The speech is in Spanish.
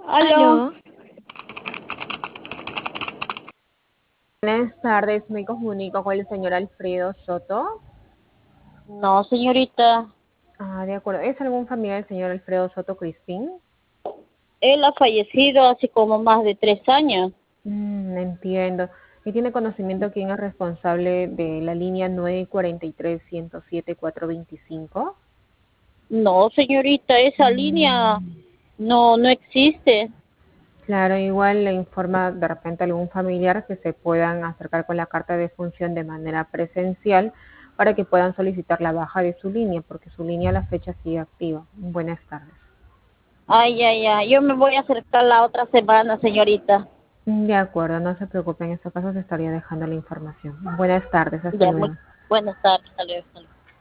Aló. Aló, Buenas tardes, me comunico con el señor Alfredo Soto. No, señorita, De acuerdo. ¿Es algún familiar del señor Alfredo Soto Crispín? él ha fallecido hace como más de 3 años. Entiendo. ¿Y tiene conocimiento quién es responsable de la línea 943-107-425? No, señorita, esa línea no existe. Claro, igual le informa de repente a algún familiar que se puedan acercar con la carta de función de manera presencial para que puedan solicitar la baja de su línea, porque su línea a la fecha sigue activa. Buenas tardes. Ay, ay, ay, yo me voy a acercar la otra semana, señorita. De acuerdo, no se preocupe, en este caso se estaría dejando la información. Buenas tardes, hasta Ya, luego. buenas tardes, hasta luego.